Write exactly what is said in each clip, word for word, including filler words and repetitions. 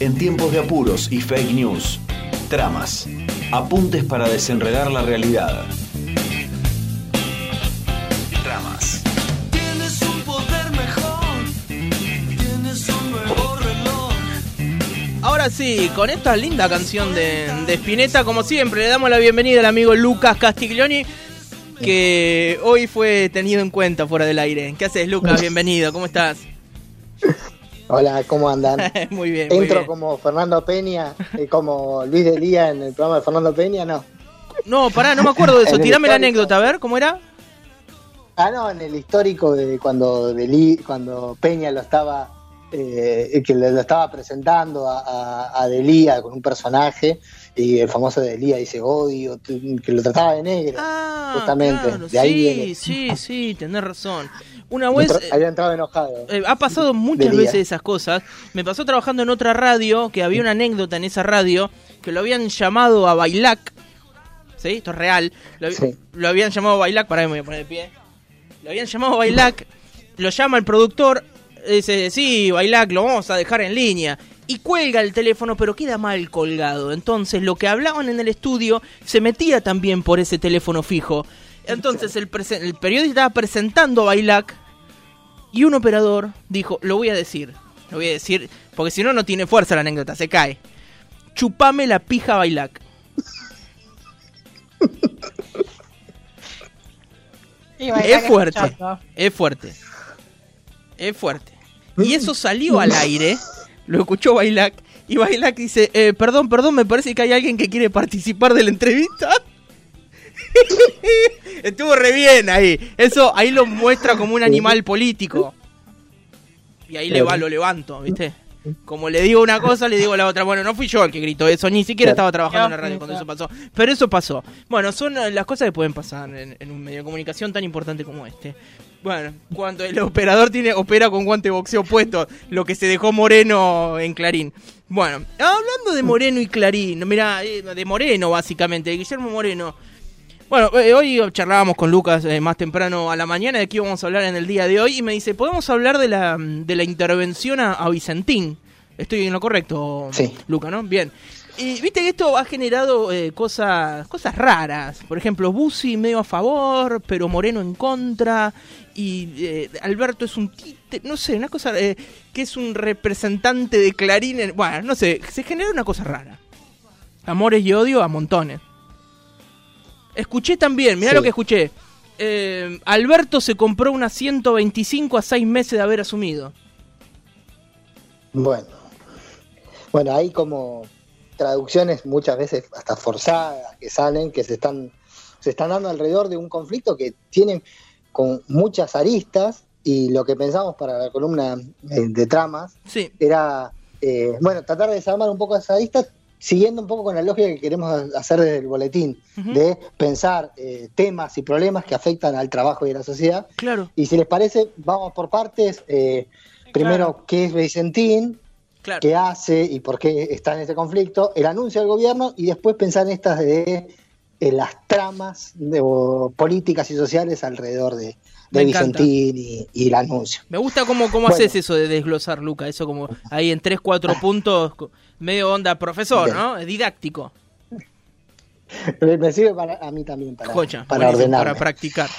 en tiempos de apuros y fake news. Tramas. Apuntes para desenredar la realidad. Tramas. Tienes un poder mejor, tienes un nuevo reloj. Ahora sí, con esta linda canción de, de Spinetta, como siempre, le damos la bienvenida al amigo Lucas Castiglioni, que hoy fue tenido en cuenta fuera del aire. ¿Qué haces, Lucas? Bienvenido, ¿cómo estás? Hola, ¿cómo andan? Muy bien, muy ¿Entro bien. como Fernando Peña, eh, como Luis de Lía en el programa de Fernando Peña? No. No, pará, no me acuerdo de eso. En el Tirame la histórico. anécdota, a ver, ¿cómo era? Ah, no, en el histórico de cuando de Lí- cuando Peña lo estaba eh, que lo estaba presentando a, a, a Delía con un personaje y el famoso Delía dice odio, que lo trataba de negro. Ah, Justamente, claro, de ahí sí, viene. sí, sí, tenés razón. Una vez... Entró- había entrado enojado. Eh, ha pasado muchas Delía. veces esas cosas. Me pasó trabajando en otra radio, que había una anécdota en esa radio, que lo habían llamado a Bailac. ¿Sí? Esto es real. Lo, Sí. lo habían llamado a Bailac, pará que me voy a poner de pie. Lo habían llamado a Bailac, lo llama el productor, dice, sí, Bailac, lo vamos a dejar en línea. Y cuelga el teléfono, pero queda mal colgado. Entonces, lo que hablaban en el estudio se metía también por ese teléfono fijo. Entonces, el, prese- el periodista estaba presentando a Bailac y un operador dijo, lo voy a decir, lo voy a decir, porque si no, no tiene fuerza la anécdota, se cae. Chupame la pija, Bailac. Es fuerte, es fuerte, es fuerte. Y eso salió al aire, lo escuchó Bailac, y Bailac dice, eh, perdón, perdón, me parece que hay alguien que quiere participar de la entrevista. Estuvo re bien ahí, eso ahí lo muestra como un animal político. Y ahí le va, lo levanto, ¿viste? Como le digo una cosa, le digo la otra. Bueno, no fui yo el que gritó eso, ni siquiera estaba trabajando en la radio cuando eso pasó. Pero eso pasó. Bueno, son las cosas que pueden pasar en, en un medio de comunicación tan importante como este. Bueno, cuando el operador tiene opera con guante de boxeo puesto, lo que se dejó Moreno en Clarín. Bueno, hablando de Moreno y Clarín, mira, de Moreno básicamente, de Guillermo Moreno. Bueno, eh, hoy charlábamos con Lucas eh, más temprano a la mañana de qué íbamos a hablar en el día de hoy y me dice, ¿podemos hablar de la de la intervención a, a Vicentín? Estoy en lo correcto, Sí. Luca, ¿no? Bien. Y viste que esto ha generado eh, cosas cosas raras. Por ejemplo, Bussi medio a favor, pero Moreno en contra. Y eh, Alberto es un títere, no sé, una cosa eh, que es un representante de Clarín. En, bueno, no sé, se genera una cosa rara. Amores y odio a montones. Escuché también, mirá Sí. lo que escuché. Eh, Alberto se compró una ciento veinticinco a seis meses de haber asumido. Bueno, bueno, hay como traducciones muchas veces hasta forzadas que salen, que se están, se están dando alrededor de un conflicto que tiene con muchas aristas y lo que pensamos para la columna eh, de tramas Sí, era, eh, bueno, tratar de desarmar un poco esas aristas siguiendo un poco con la lógica que queremos hacer desde el boletín, Ujú. de pensar eh, temas y problemas que afectan al trabajo y a la sociedad. claro, Y si les parece, vamos por partes. Eh, primero, Claro. ¿qué es Vicentín? claro. ¿Qué hace y por qué está en este conflicto? El anuncio del gobierno y después pensar en estas de eh, las tramas de, o, políticas y sociales alrededor de, Me de encanta. Vicentín y, y el anuncio. Me gusta cómo, cómo Bueno. haces eso de desglosar, Luca. Eso como ahí en tres, cuatro puntos, co- medio onda profesor, Bien. ¿no? Didáctico. Me me sirve para, a mí también para, Joya, para buenísimo, ordenarme. para practicar.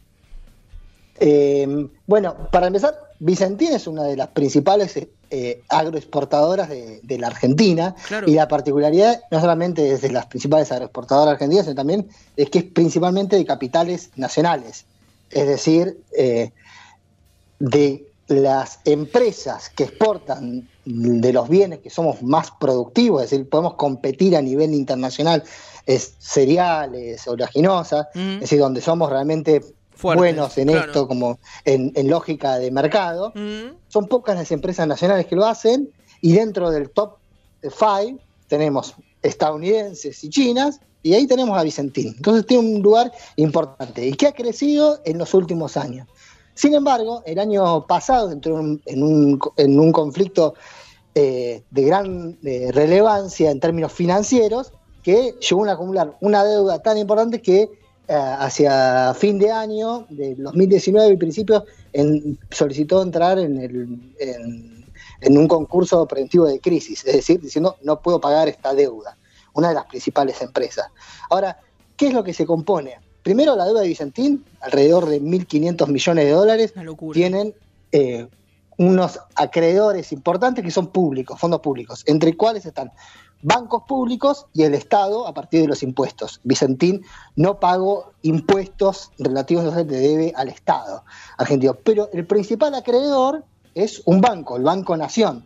Eh, bueno, para empezar, Vicentín es una de las principales eh, agroexportadoras de, de la Argentina. Claro. Y la particularidad no solamente es de las principales agroexportadoras argentinas, sino también es que es principalmente de capitales nacionales. Es decir, eh, de las empresas que exportan de los bienes que somos más productivos, es decir, podemos competir a nivel internacional, es cereales, oleaginosas, Ujú. es decir, donde somos realmente Fuertes, buenos en claro. esto, como en, en lógica de mercado. Mm, Son pocas las empresas nacionales que lo hacen, y dentro del top five tenemos estadounidenses y chinas, y ahí tenemos a Vicentín. Entonces tiene un lugar importante y que ha crecido en los últimos años. Sin embargo, el año pasado entró en un, en un, en un conflicto eh, de gran eh, relevancia en términos financieros, que llegó a acumular una deuda tan importante que eh, hacia fin de año, de dos mil diecinueve y principios, en, solicitó entrar en, el, en en un concurso preventivo de crisis, es decir, diciendo no puedo pagar esta deuda, una de las principales empresas. Ahora, ¿qué es lo que se compone? Primero, la deuda de Vicentín, alrededor de mil quinientos millones de dólares, tienen eh, unos acreedores importantes que son públicos, fondos públicos, entre cuales están bancos públicos y el Estado a partir de los impuestos. Vicentín no pagó impuestos relativos a lo que debe al Estado argentino, pero el principal acreedor es un banco, el Banco Nación,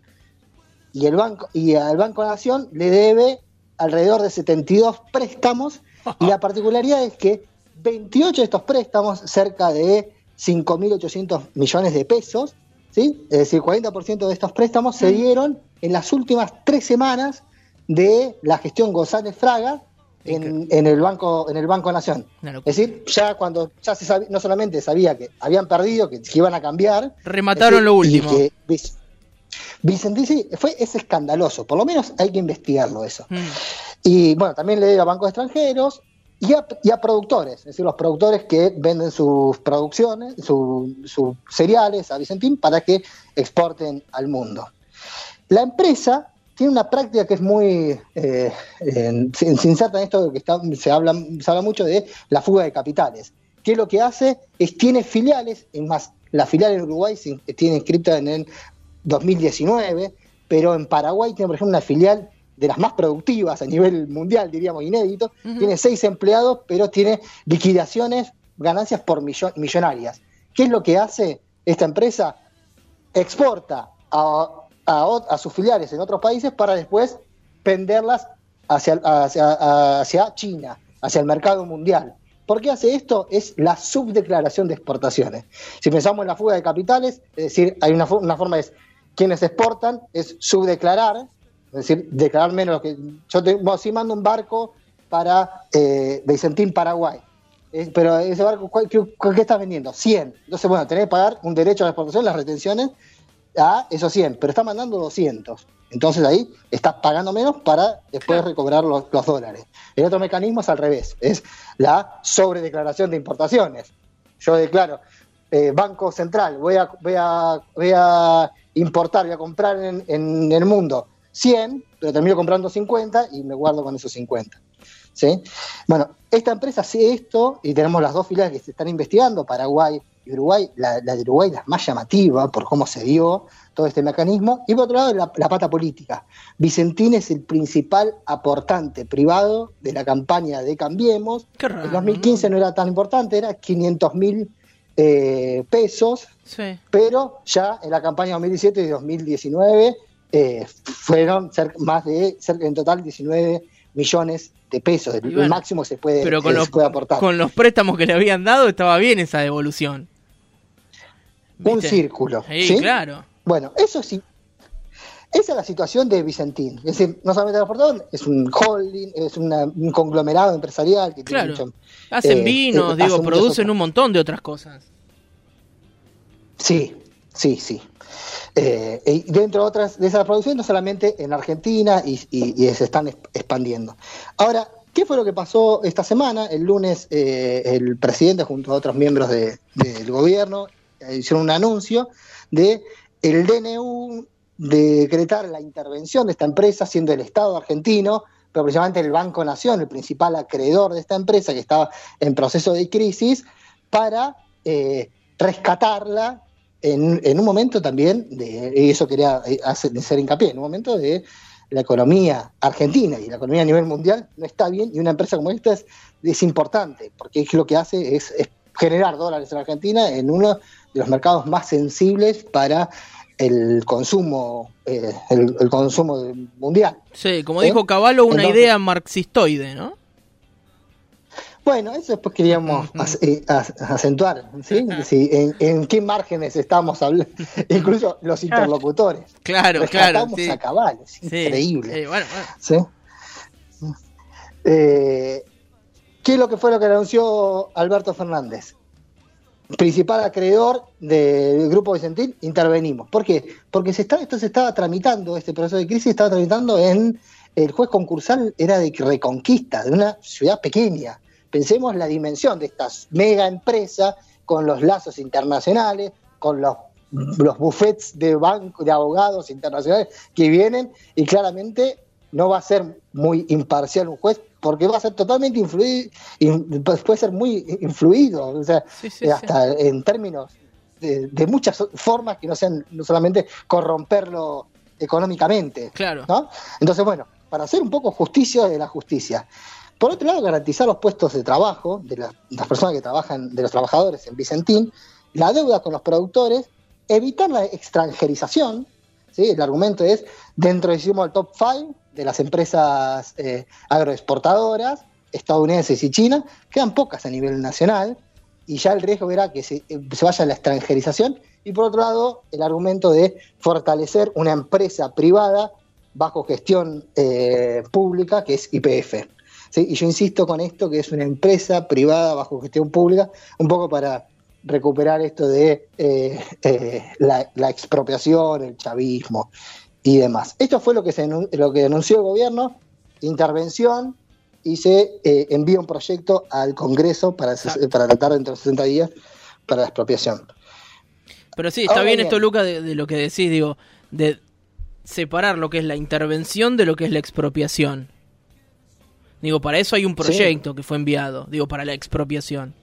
y el banco y al Banco Nación le debe alrededor de setenta y dos préstamos, y la particularidad es que veintiocho de estos préstamos, cerca de cinco mil ochocientos millones de pesos, ¿sí? Es decir, cuarenta por ciento de estos préstamos se dieron en las últimas tres semanas de la gestión González Fraga en, en el Banco en el Banco Nación. Es decir, ya cuando ya se sabía, no solamente sabía que habían perdido, que, que iban a cambiar, remataron decir, lo último. Y que Vicentín sí, fue, es escandaloso, por lo menos hay que investigarlo eso. Mm. Y bueno, también le debe a bancos extranjeros y a, y a productores, es decir, los productores que venden sus producciones, sus su cereales a Vicentín para que exporten al mundo. La empresa tiene una práctica que es muy eh, eh, se, se inserta en esto de que está, se, habla, se habla mucho de la fuga de capitales, que lo que hace es, tiene filiales, es más, la filial en Uruguay se, tiene inscrita en el dos mil diecinueve, pero en Paraguay tiene, por ejemplo, una filial de las más productivas a nivel mundial, diríamos, inédito, uh-huh. Tiene seis empleados, pero tiene liquidaciones, ganancias por millon, millonarias. ¿Qué es lo que hace esta empresa? Exporta a A, a sus filiales en otros países para después venderlas hacia, hacia, hacia China, hacia el mercado mundial. ¿Por qué hace esto? Es la subdeclaración de exportaciones. Si pensamos en la fuga de capitales, es decir, hay una, una forma es quienes exportan, es subdeclarar, es decir, declarar menos lo que... Yo te, bueno, si mando un barco para eh, Vicentín, Paraguay, eh, pero ese barco, ¿qué, qué estás vendiendo? cien. Entonces, bueno, tenés que pagar un derecho a la exportación, las retenciones, a esos cien, pero está mandando doscientos. Entonces ahí estás pagando menos para después recobrar los, los dólares. El otro mecanismo es al revés, es la sobredeclaración de importaciones. Yo declaro, eh, Banco Central, voy a, voy a, voy a importar, voy a comprar en, en el mundo cien, pero termino comprando cincuenta y me guardo con esos cincuenta. ¿Sí? Bueno, esta empresa hace esto y tenemos las dos filiales que se están investigando, Paraguay y Uruguay. La, la de Uruguay es la más llamativa por cómo se dio todo este mecanismo, y por otro lado la, la pata política. Vicentín es el principal aportante privado de la campaña de Cambiemos. Qué raro, en dos mil quince ¿no? no era tan importante, era quinientos mil eh, pesos, sí. Pero ya en la campaña dos mil diecisiete y dos mil diecinueve eh, fueron cerca, más de, cerca, en total diecinueve millones de pesos, el, bueno, el máximo que se puede, pero con que los, se puede aportar. Con los préstamos que le habían dado estaba bien esa devolución. ¿Viste? Un círculo. Sí, ¿sí? Claro. Bueno, eso sí. Esa es la situación de Vicentín. Es decir, no solamente el aportador, es un holding, es una, un conglomerado empresarial. Que claro. tiene mucho, hacen eh, vinos, eh, digo, hacen producen un montón de otras cosas. Sí, sí, sí. Eh, y dentro de otras de esas producciones, no solamente en Argentina, y, y, y se están expandiendo. Ahora, ¿qué fue lo que pasó esta semana? El lunes eh, el presidente junto a otros miembros de, del gobierno eh, hicieron un anuncio de el D N U de decretar la intervención de esta empresa, siendo el Estado argentino, pero precisamente el Banco Nación, el principal acreedor de esta empresa que estaba en proceso de crisis, para eh, rescatarla en, en un momento también, de, y eso quería hacer, hacer hincapié, en un momento de la economía argentina y la economía a nivel mundial no está bien, y una empresa como esta es, es importante, porque es lo que hace es, es generar dólares en Argentina en uno de los mercados más sensibles para el consumo eh, el, el consumo mundial. Sí, como ¿Eh? dijo Cavallo, una Entonces, idea marxistoide, ¿no? Bueno, eso después queríamos acentuar, ¿sí? Sí, en, en qué márgenes estamos hablando, incluso los interlocutores. Claro, claro. Sí. a Cavallo, es sí. increíble. Sí, bueno, bueno. ¿Sí? Eh, ¿Qué es lo que fue lo que anunció Alberto Fernández? Principal acreedor del Grupo Vicentín, intervenimos. ¿Por qué? Porque se está, esto se estaba tramitando, este proceso de crisis estaba tramitando en el juez concursal, era de Reconquista, de una ciudad pequeña. Pensemos la dimensión de esta mega empresa con los lazos internacionales, con los los buffets de banco, de abogados internacionales que vienen, y claramente no va a ser muy imparcial un juez, porque va a ser totalmente influido, puede ser muy influido, o sea, Sí, sí, hasta sí. en términos de, de muchas formas que no sean no solamente corromperlo económicamente. Claro. ¿No? Entonces, bueno, para hacer un poco justicia de la justicia. Por otro lado, garantizar los puestos de trabajo de las, las personas que trabajan, de los trabajadores en Vicentín, la deuda con los productores, evitar la extranjerización, ¿sí? El argumento es, dentro decimos el top cinco de las empresas eh, agroexportadoras, estadounidenses y chinas, quedan pocas a nivel nacional, y ya el riesgo era que se, se vaya a la extranjerización, y por otro lado, el argumento de fortalecer una empresa privada bajo gestión eh, pública, que es Y P F. ¿Sí? Y yo insisto con esto, que es una empresa privada bajo gestión pública, un poco para recuperar esto de eh, eh, la, la expropiación, el chavismo y demás. Esto fue lo que, se, lo que denunció el gobierno, intervención, y se eh, envía un proyecto al Congreso para, para tratar dentro de sesenta días para la expropiación. Pero sí, está Ahora bien, bien esto, Luca, de, de lo que decís, digo, de separar lo que es la intervención de lo que es la expropiación. Digo, para eso hay un proyecto sí. que fue enviado, digo, para la expropiación.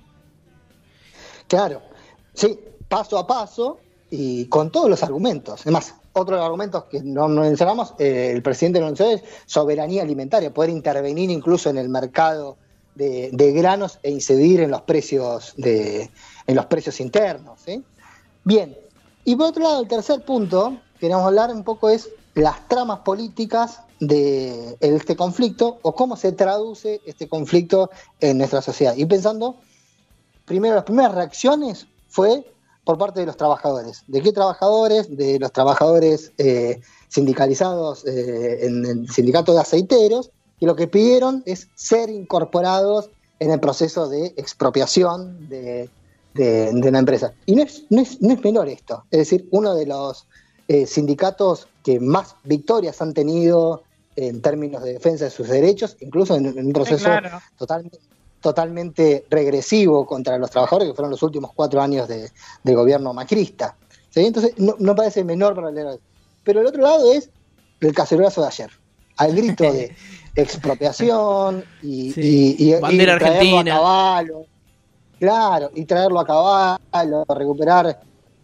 Claro, sí, paso a paso y con todos los argumentos. Además, otro de los argumentos que no, no mencionamos, eh, el presidente lo anunció, es soberanía alimentaria, poder intervenir incluso en el mercado de, de granos e incidir en los precios de, en los precios internos, ¿sí? Bien, y por otro lado, el tercer punto que queremos hablar un poco es las tramas políticas de este conflicto, o cómo se traduce este conflicto en nuestra sociedad. Y pensando, primero, las primeras reacciones fue por parte de los trabajadores. ¿De qué trabajadores? De los trabajadores eh, sindicalizados eh, en el sindicato de aceiteros, que lo que pidieron es ser incorporados en el proceso de expropiación de, de, de la empresa. Y no es, no, es, no es menor esto. Es decir, uno de los eh, sindicatos que más victorias han tenido en términos de defensa de sus derechos, incluso en, en un proceso sí, claro. totalmente totalmente regresivo contra los trabajadores, que fueron los últimos cuatro años de, de gobierno macrista. ¿Sí? Entonces, no, no parece menor para leer. Pero el otro lado es el cacerolazo de ayer, al grito de expropiación y, sí. y, y, bandera y traerlo argentina. A caballo, claro, y traerlo a caballo, recuperar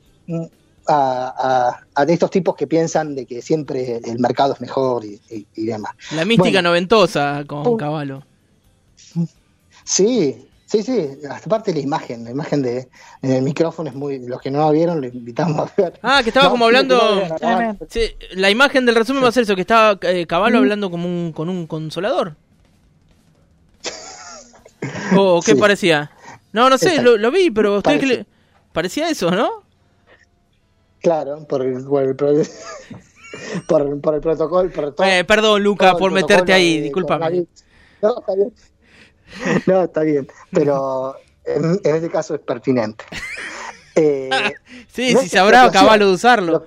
a, a, a de estos tipos que piensan de que siempre el mercado es mejor y, y, y demás. La mística bueno, noventosa con un, Caballo. Sí, sí, sí, aparte la imagen, la imagen de en el micrófono es muy, los que no la vieron, le invitamos a ver. Ah, que estaba no, como hablando, no sí, la imagen del resumen sí. va a ser eso, que estaba eh, Caballo mm. hablando como un, con un consolador. ¿O qué sí. parecía? No, no sé, lo, lo vi, pero usted que le... parecía eso, ¿no? Claro, por el, por el, por el, por, por el protocolo. Por todo, eh, perdón, Luca, por meterte ahí, discúlpame. No, está bien. No, está bien, pero en, en este caso es pertinente. Eh, sí, no si sabrá Caballo de usarlo.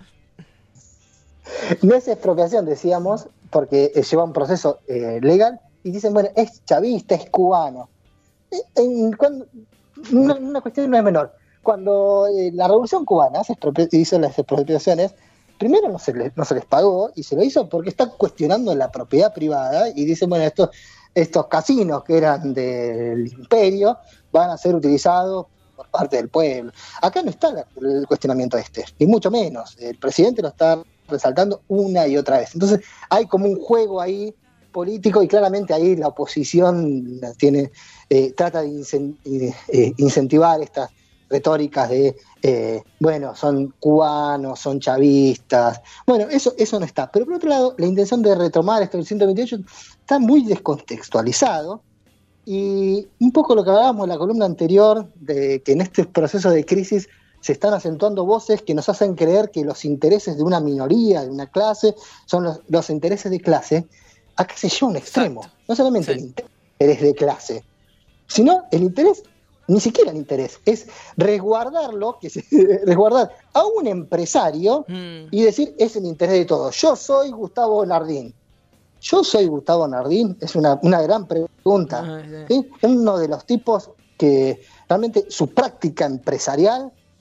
No es expropiación, decíamos, porque lleva un proceso eh, legal y dicen, bueno, es chavista, es cubano. En, cuando, una, una cuestión no es menor. Cuando eh, la Revolución Cubana se hizo las expropiaciones, primero no se, les, no se les pagó, y se lo hizo porque están cuestionando la propiedad privada y dicen, bueno, esto... estos casinos que eran del imperio van a ser utilizados por parte del pueblo. Acá no está la, el cuestionamiento este, ni mucho menos. El presidente lo está resaltando una y otra vez. Entonces hay como un juego ahí político y claramente ahí la oposición tiene eh, trata de incent- eh, incentivar estas retóricas de, eh, bueno, son cubanos, son chavistas. Bueno, eso eso no está. Pero por otro lado, la intención de retomar esto del ciento veintiocho está muy descontextualizado, y un poco lo que hablábamos en la columna anterior, de que en este proceso de crisis se están acentuando voces que nos hacen creer que los intereses de una minoría, de una clase, son los, los intereses de clase. Acá se lleva a un extremo. Exacto. No solamente sí. el interés de clase, sino el interés, ni siquiera el interés, es resguardarlo, que se, resguardar a un empresario mm. y decir, es el interés de todos. Yo soy Gustavo Nardín. Yo soy Gustavo Nardín, es una, una gran pregunta. Ah, sí. ¿Sí? Uno de los tipos que realmente su práctica empresarial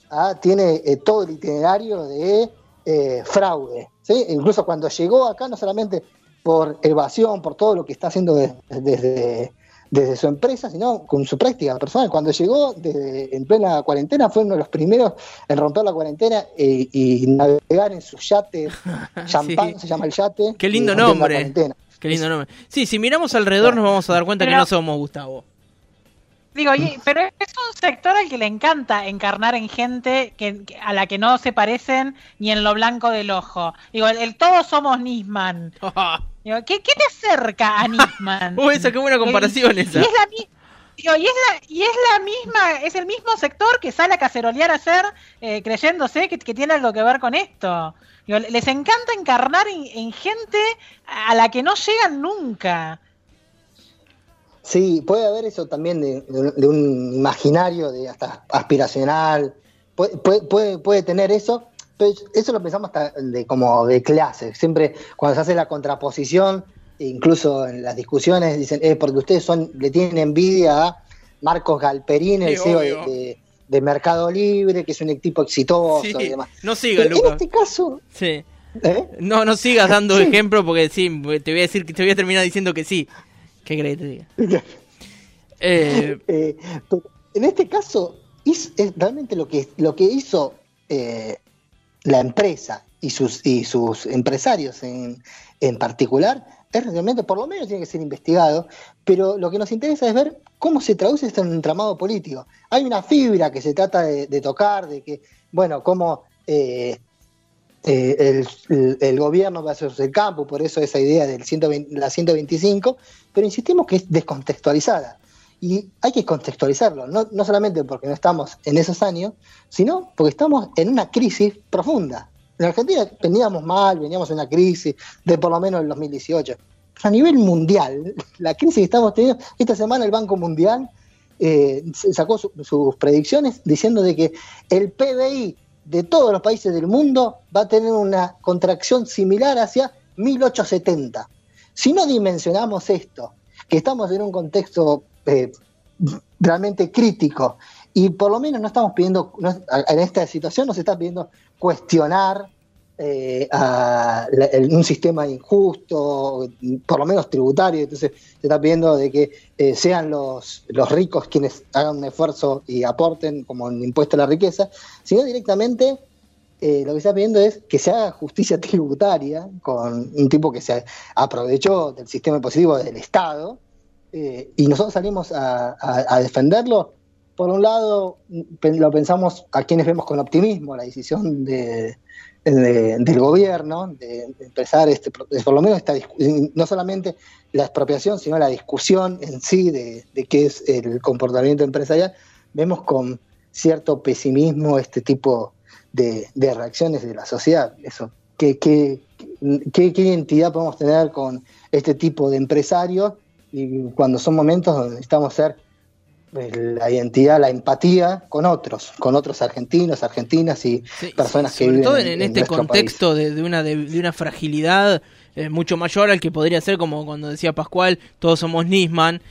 ah, tiene eh, todo el itinerario de eh, fraude, ¿sí? Incluso cuando llegó acá, no solamente por evasión, por todo lo que está haciendo desde, desde, desde su empresa, sino con su práctica personal. Cuando llegó desde, en plena cuarentena, fue uno de los primeros en romper la cuarentena eh, y navegar en su yate, champán, sí. Se llama el yate. Qué lindo nombre. Qué lindo nombre. Sí, si miramos alrededor nos vamos a dar cuenta pero, que no somos Gustavo. Digo, y, pero es un sector al que le encanta encarnar en gente que, que a la que no se parecen ni en lo blanco del ojo. Digo, el, el todos somos Nisman. Digo, ¿qué, ¿qué te acerca a Nisman? Uy, esa qué buena comparación y, esa. Y es la misma. Digo, y es la y es la misma, es el mismo sector que sale a cacerolear a hacer eh, creyéndose que, que tiene algo que ver con esto. Digo, les encanta encarnar en, en gente a la que no llegan nunca. Sí, puede haber eso también de, de, de un imaginario de hasta aspiracional, puede, puede, puede, puede tener eso, pero eso lo pensamos hasta de como de clase. Siempre cuando se hace la contraposición, incluso en las discusiones dicen, eh, porque ustedes son le tienen envidia a Marcos Galperín, el sí, C E O de, de, de Mercado Libre, que es un tipo exitoso sí, y demás. No sigas, Lucas. En este caso... Sí. ¿Eh? No, no sigas dando sí. ejemplo porque sí, te voy a decir, te voy a terminar diciendo que sí. ¿Qué crees que te diga? eh... Eh, en este caso, es, es realmente lo que, lo que hizo eh, la empresa y sus, y sus empresarios en, en particular, es realmente, por lo menos tiene que ser investigado, pero lo que nos interesa es ver cómo se traduce esto en un entramado político. Hay una fibra que se trata de, de tocar, de que, bueno, cómo... Eh, Eh, el, el, el gobierno versus el campo, por eso esa idea de la ciento veinticinco, pero insistimos que es descontextualizada y hay que contextualizarlo, no, no solamente porque no estamos en esos años, sino porque estamos en una crisis profunda. En Argentina veníamos mal, veníamos en una crisis de por lo menos el dos mil dieciocho, pero a nivel mundial, la crisis que estamos teniendo, esta semana el Banco Mundial eh, sacó su, sus predicciones diciendo de que el P B I de todos los países del mundo va a tener una contracción similar hacia mil ochocientos setenta. Si no dimensionamos esto, que estamos en un contexto eh, realmente crítico, y por lo menos no estamos pidiendo, no, en esta situación no se está pidiendo cuestionar eh, a la, el, un sistema injusto, por lo menos tributario, entonces se está pidiendo de que eh, sean los, los ricos quienes hagan un esfuerzo y aporten como un impuesto a la riqueza, sino directamente eh, lo que se está pidiendo es que se haga justicia tributaria con un tipo que se aprovechó del sistema impositivo del Estado, eh, y nosotros salimos a, a, a defenderlo. Por un lado, lo pensamos a quienes vemos con optimismo la decisión de De, del gobierno de, de empezar este por lo menos esta no solamente la expropiación sino la discusión en sí de, de qué es el comportamiento empresarial. Vemos con cierto pesimismo este tipo de, de reacciones de la sociedad. Eso ¿qué, qué, qué, qué identidad podemos tener con este tipo de empresarios y cuando son momentos donde necesitamos ser la identidad, la empatía con otros, con otros argentinos, argentinas y sí, personas sí, que viven sobre todo en, en, en este contexto de, de una de, de una fragilidad eh, mucho mayor al que podría ser como cuando decía Pascual, todos somos Nisman,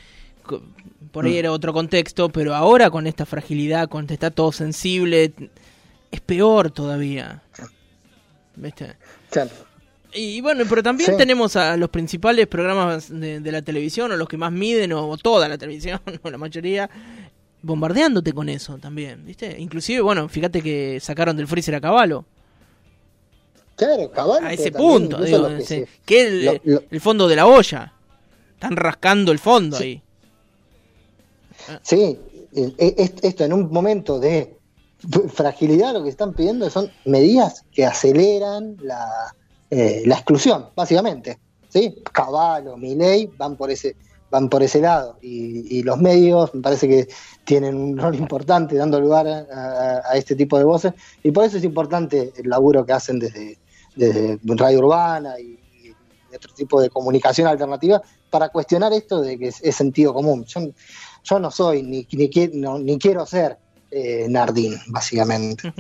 por ahí mm. era otro contexto, pero ahora con esta fragilidad, cuando está todo sensible, es peor todavía. ¿Viste? Claro. Y bueno, pero también sí. tenemos a los principales programas de, de la televisión, o los que más miden, o, o toda la televisión, o la mayoría, bombardeándote con eso también, ¿viste? Inclusive, bueno, fíjate que sacaron del freezer a Caballo. Claro, Caballo. A ese punto, digo, que, ese, se, que el, lo, lo, el fondo de la olla. Están rascando el fondo sí. ahí. Sí, esto en un momento de fragilidad lo que están pidiendo son medidas que aceleran la... Eh, la exclusión, básicamente, ¿sí? Caballo, Milei van por ese, van por ese lado, y, y los medios me parece que tienen un rol importante dando lugar a, a, a este tipo de voces, y por eso es importante el laburo que hacen desde, desde Radio Urbana y, y otro tipo de comunicación alternativa para cuestionar esto de que es, es sentido común. Yo, yo no soy, ni, ni, no, ni quiero ser eh, Nardín, básicamente.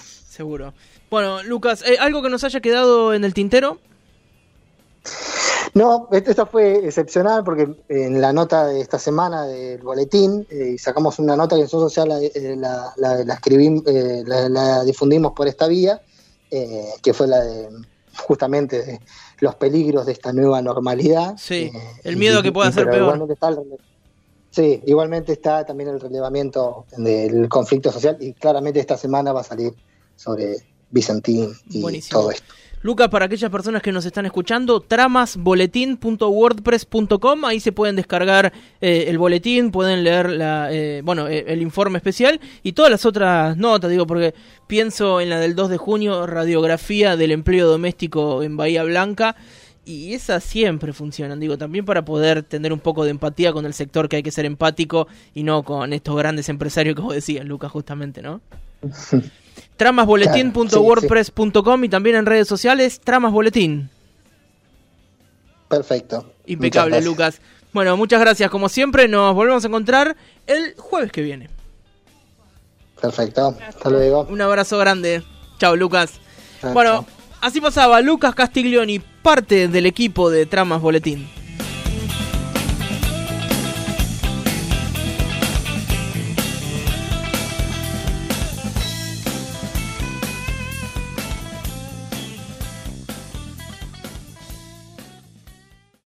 Seguro. Bueno, Lucas, ¿eh, ¿algo que nos haya quedado en el tintero? No, esto fue excepcional porque en la nota de esta semana del boletín eh, sacamos una nota que nosotros ya la, la, la, la escribimos, eh, la, la difundimos por esta vía, eh, que fue la de justamente de los peligros de esta nueva normalidad. Sí, eh, el miedo y, que pueda y, ser peor. Igualmente está el, sí, igualmente está también el relevamiento del conflicto social y claramente esta semana va a salir sobre Vicentín y Buenísimo. Todo esto. Lucas, para aquellas personas que nos están escuchando, tramasboletín punto wordpress punto com, ahí se pueden descargar eh, el boletín, pueden leer la, eh, bueno, eh, el informe especial y todas las otras notas, digo, porque pienso en la del dos de junio, radiografía del empleo doméstico en Bahía Blanca, y esas siempre funcionan, digo, también para poder tener un poco de empatía con el sector, que hay que ser empático y no con estos grandes empresarios que vos decías, Lucas, justamente, ¿no? tramasboletín punto wordpress punto com y también en redes sociales, Tramasboletín. Perfecto. Impecable, Lucas. Bueno, muchas gracias. Como siempre, nos volvemos a encontrar el jueves que viene. Perfecto. Hasta luego. Un abrazo grande. Chao, Lucas. Chao, bueno, chao. Así pasaba Lucas Castiglioni, parte del equipo de Tramas Boletín.